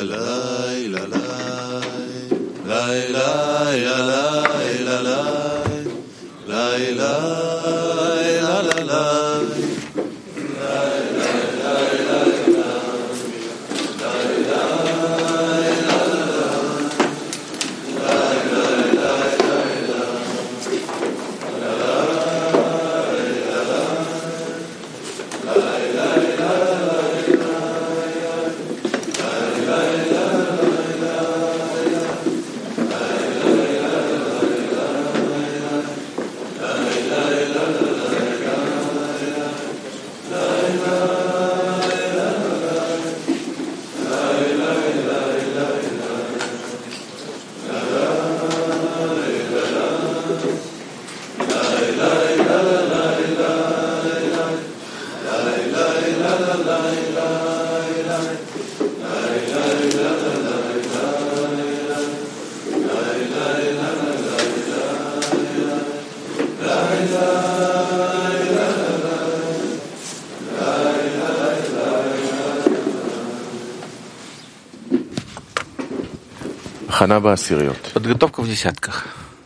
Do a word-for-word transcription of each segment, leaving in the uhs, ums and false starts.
Подготовка в десятках.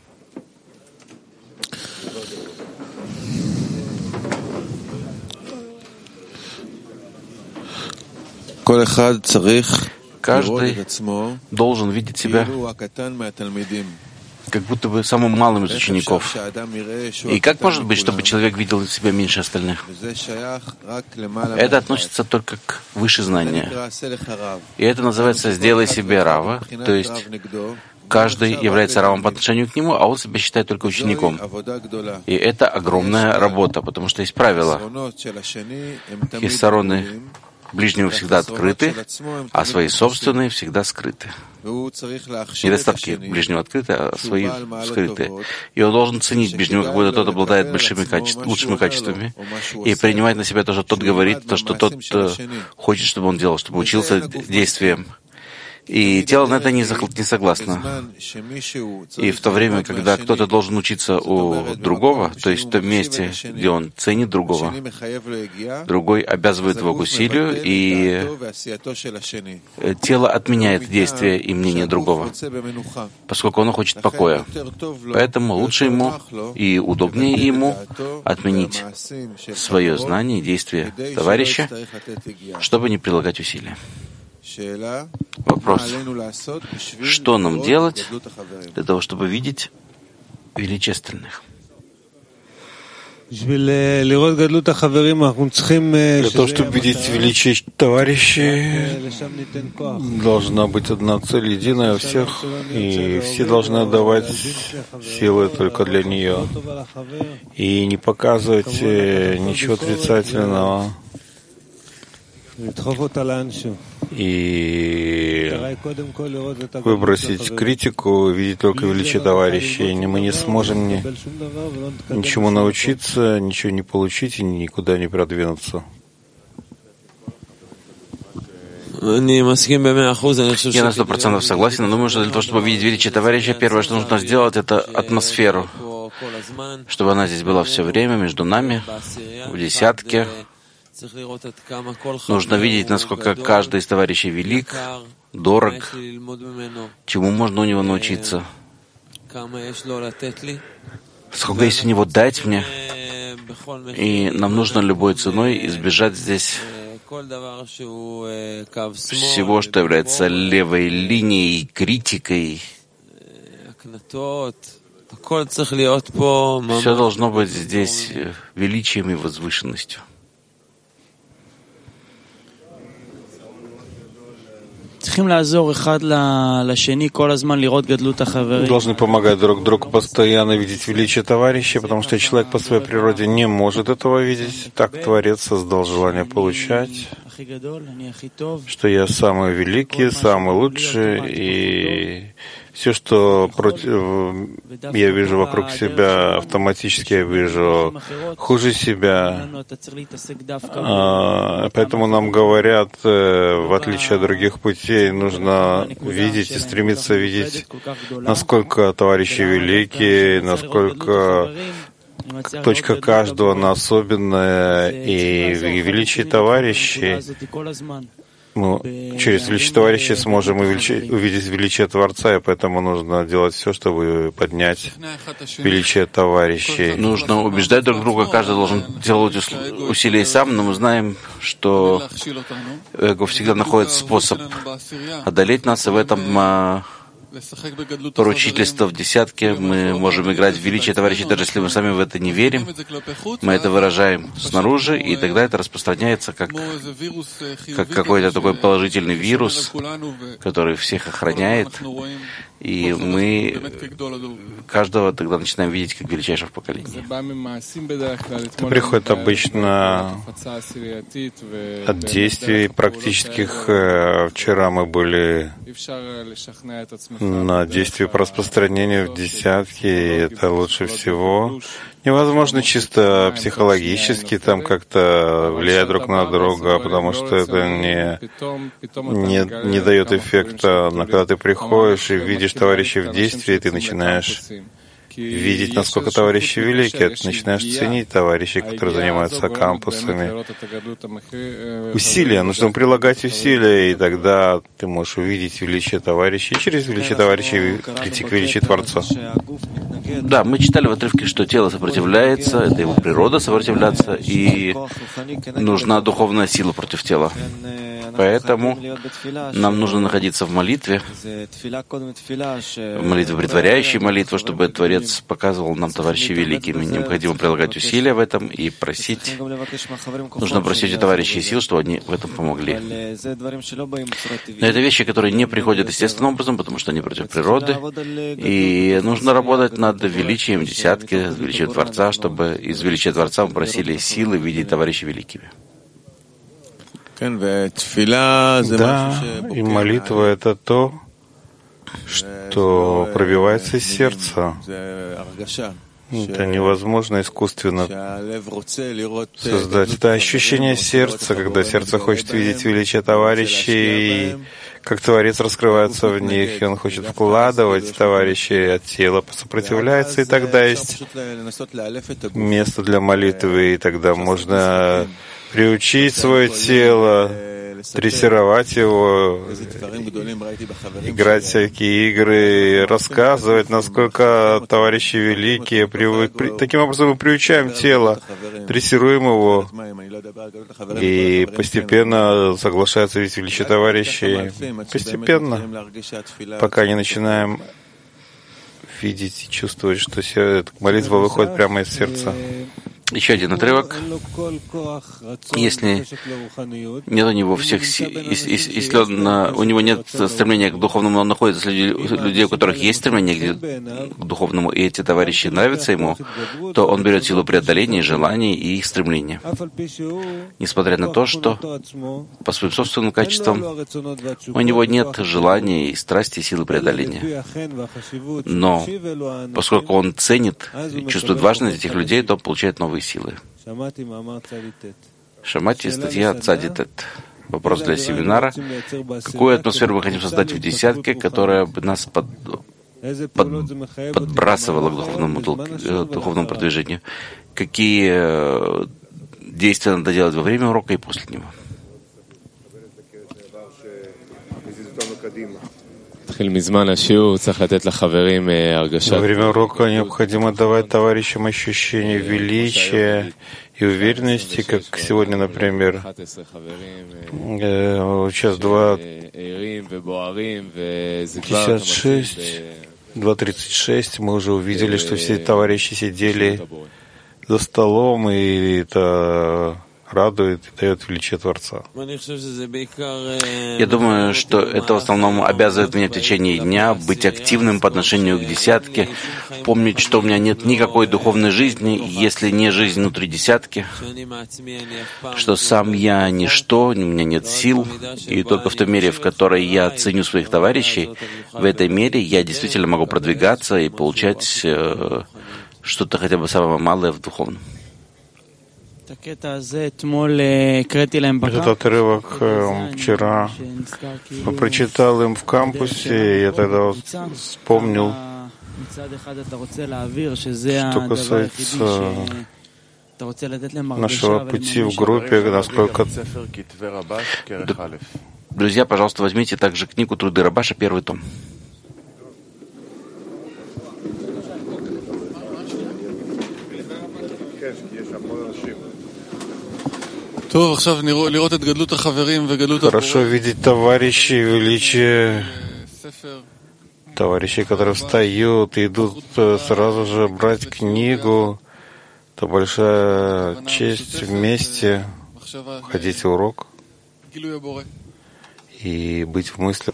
Каждый должен видеть себя как будто бы самым малым из учеников. И как может быть, чтобы человек видел себя меньше остальных? Это относится только к высшему знанию. И это называется «сделай себе рава», то есть каждый является равом по отношению к нему, а он себя считает только учеником. И это огромная работа, потому что есть правила. Хиссароны ближнего всегда открыты, а свои собственные всегда скрыты. Недостатки ближнего открыты, а свои скрыты. И он должен ценить ближнего, как будто тот обладает большими качеств, лучшими качествами, и принимать на себя то, что тот говорит, то, что тот хочет, чтобы он делал, чтобы учился действиям. И тело на это не согласно. И в то время, когда кто-то должен учиться у другого, то есть в том месте, где он ценит другого, другой обязывает его к усилию, и тело отменяет действия и мнение другого, поскольку оно хочет покоя. Поэтому лучше ему и удобнее ему отменить свое знание и действие товарища, чтобы не прилагать усилия. Вопрос. Что нам делать для того, чтобы видеть величие остальных? Для того, чтобы видеть величие товарищей, должна быть одна цель, единая у всех, и все должны отдавать силы только для нее, и не показывать ничего отрицательного, и выбросить критику, видеть только величие товарищей. Мы не сможем ни, ничему научиться, ничего не получить и никуда не продвинуться. Я на сто процентов согласен, но думаю, что для того, чтобы видеть величие товарища, первое, что нужно сделать, это атмосферу, чтобы она здесь была все время между нами, в десятке. Нужно видеть, насколько каждый из товарищей велик, дорог, чему можно у него научиться, сколько есть у него дать мне, и нам нужно любой ценой избежать здесь всего, что является левой линией, критикой. Все должно быть здесь величием и возвышенностью. Мы должны помогать друг другу, постоянно видеть величие товарища, потому что человек по своей природе не может этого видеть. Так Творец создал желание получать, что я самый великий, самый лучший, и все, что против, я вижу вокруг себя, автоматически я вижу хуже себя. А, поэтому нам говорят, в отличие от других путей, нужно видеть и стремиться видеть, насколько товарищи великие, насколько точка каждого она особенная, и величие товарищей мы через величие товарищей сможем увеличить, увидеть величие Творца, и поэтому нужно делать все, чтобы поднять величие товарищей. Нужно убеждать друг друга, каждый должен делать усилия сам, но мы знаем, что эго всегда находит способ одолеть нас, и в этом поручительство в десятке, мы можем играть в величие товарищей, даже если мы сами в это не верим. Мы это выражаем снаружи, и тогда это распространяется как, как какой-то такой положительный вирус, который всех охраняет, и мы каждого тогда начинаем видеть как величайшего поколения. Это приходит обычно от действий практических. Вчера мы были на действии по распространению в десятке, и это лучше всего. Невозможно чисто психологически там как-то влиять друг на друга, потому что это не, не, не дает эффекта. Но когда ты приходишь и видишь товарищей в действии, ты начинаешь видеть, насколько товарищи великие, ты начинаешь ценить товарищей, которые занимаются кампусами. Усилия, нужно прилагать усилия, и тогда ты можешь увидеть величие товарищей, и через величие товарищей прийти к величию Творца. Да, мы читали в отрывке, что тело сопротивляется, это его природа сопротивляться, и нужна духовная сила против тела. Поэтому нам нужно находиться в молитве, в молитве, притворяющей молитву, чтобы Творец показывал нам товарищей великими. Необходимо прилагать усилия в этом и просить. Нужно просить у товарищей сил, чтобы они в этом помогли. Но это вещи, которые не приходят естественным образом, потому что они против природы. И нужно работать над величием десятки, величием Творца, чтобы из величия Творца мы просили силы видеть товарищей великими. Да, и молитва — это то, что пробивается из сердца. Это невозможно искусственно создать. Это ощущение сердца, когда сердце хочет видеть величие товарищей, как Творец раскрывается в них, и он хочет вкладывать товарищей, от тела сопротивляется, и тогда есть место для молитвы, и тогда можно приучить свое тело, дрессировать его, играть всякие игры, рассказывать, насколько товарищи великие. Таким образом мы приучаем тело, дрессируем его, и постепенно соглашается видеть величие товарищей. Постепенно, пока не начинаем видеть и чувствовать, что молитва выходит прямо из сердца. Еще один отрывок. Если нет у него всех сил, если он, у него нет стремления к духовному, но он находится среди людей, у которых есть стремление к духовному, и эти товарищи нравятся ему, то он берет силу преодоления, желаний и их стремления. Несмотря на то, что по своим собственным качествам у него нет желания и страсти, и силы преодоления. Но поскольку он ценит, чувствует важность этих людей, то он получает новые силы. Шамати, статья Цади Тет. Вопрос для семинара. Какую атмосферу мы хотим создать в десятке, которая бы нас под, под, подбрасывала к духовному, духовному продвижению? Какие действия надо делать во время урока и после него? Во время урока необходимо давать товарищам ощущение величия и уверенности, как сегодня, например, сейчас два пятьдесят шесть, два тридцать шесть, мы уже увидели, что все товарищи сидели за столом, и это радует и дает величие Творца. Я думаю, что это в основном обязывает меня в течение дня быть активным по отношению к десятке, помнить, что у меня нет никакой духовной жизни, если не жизнь внутри десятки, что сам я ничто, у меня нет сил, и только в той мере, в которой я ценю своих товарищей, в этой мере я действительно могу продвигаться и получать э, что-то хотя бы самое малое в духовном. Этот отрывок вчера прочитал им в кампусе, и я тогда вспомнил, что касается нашего пути в группе, насколько Друзья, пожалуйста, возьмите также книгу «Труды Рабаша», первый том. Хорошо видеть товарищей, величие товарищей, которые встают и идут сразу же брать книгу. Это большая честь вместе ходить в урок и быть в мыслях.